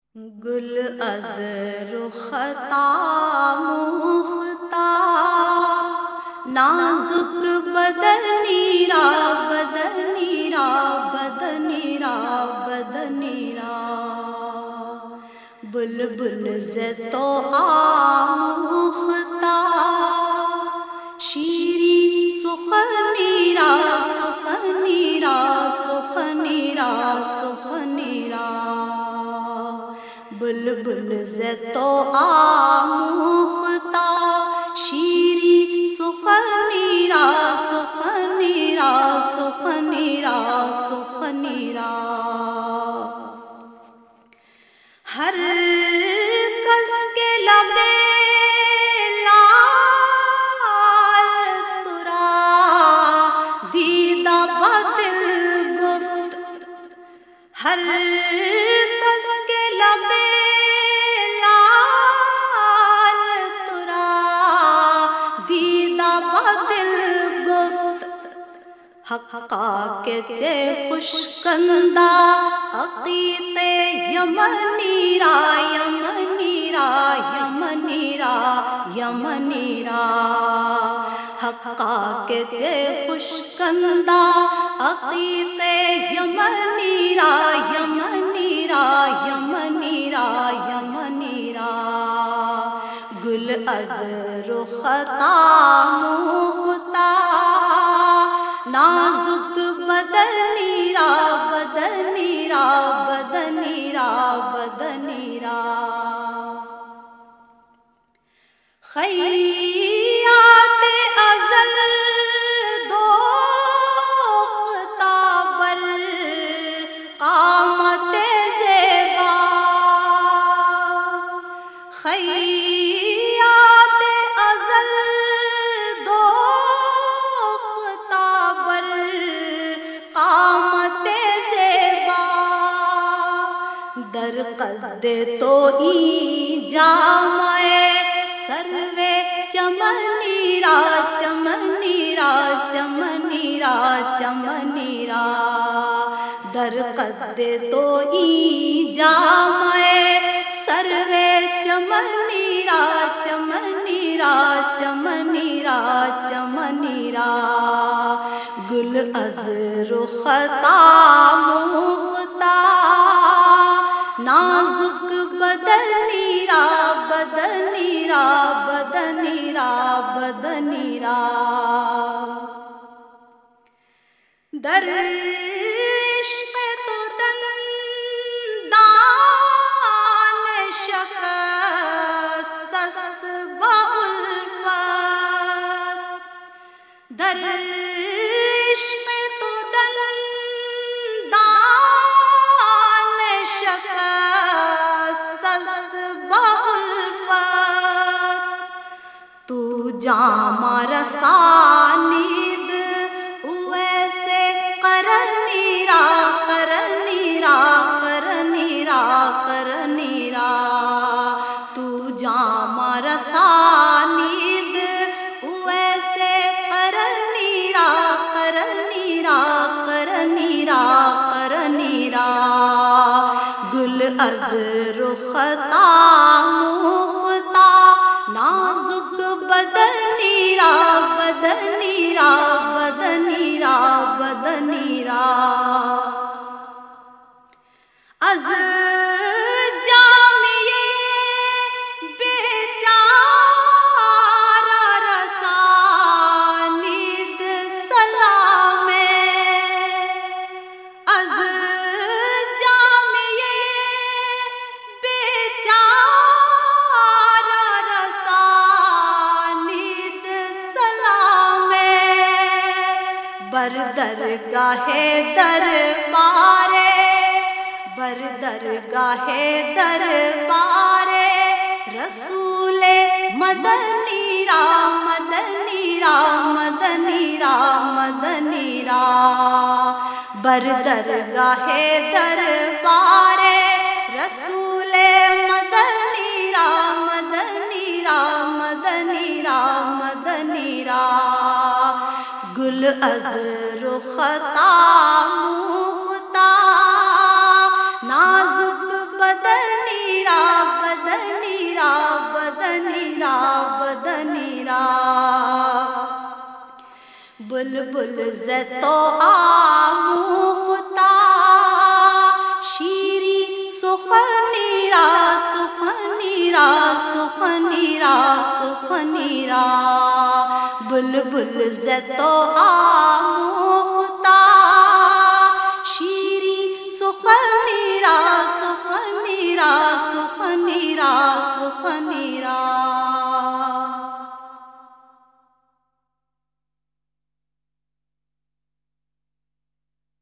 گل از رخطا مختا نازک بدنی را بدنی را بدنی را بدنی را بلبل ز تو آموختا شیرین سخنی را سخنی را سخنی را سخنی را بلبل ز تو آموختا شیرین سخنی را سخنی را سخنی را سخنی را ہر کس کے لب لال ترا دیدہ بدل گفت ہر کس کے لب لال ترا دیدہ بدل گفت حقا کے تے خوشکندہ عقیق یمنی را یمنی را یمنی را یمنی را حقا کے تے خوشکندہ عقیق یمنی را یمنی را یمنی را یمنی را گل از رخطا مختا نازک بدنی را بدنی را بدنی را بدنی را خیات ازل دوختا بر قامت زیبا خیات ازل دوختا بر قامت زیبا در قد تو ای جامع سروے چمنی را چمنی را چمنی را چمنی را در قد تو ای جامع سروے چمنی را چمنی را چمنی را چمنی را گل از رخطا مختا نازک بدنی را بدنی را بدنی را بدنی را در عشق تو دندان شکست است با الفت در عشق تو دندان شکست است با الفت تو جامع رسانید ویسے قرنی را قرنی را قرنی را قرنی را تو جامع رسانید ویسے قرنی را قرنی را قرنی را قرنی را گل از رخطا مختا نازک بدنی را بدنی را بدنی را بدنی را از جامعے بیچارہ رسانید سلام از جامعے بیچارہ رسانید سلام بر درگاہ دربار بر درگاہ دربار رسول مدنی را مدنی را مدنی را مدنی را بر درگاہ دربار رسول مدنی را مدنی را مدنی را مدنی را گل از رخطا مختا نازک بدنی بلبل زیتو آموختا شیری سخنیرا سخنیرا سخنیرا سخنیرا بلبل زیتو آموختا شیری سخنیرا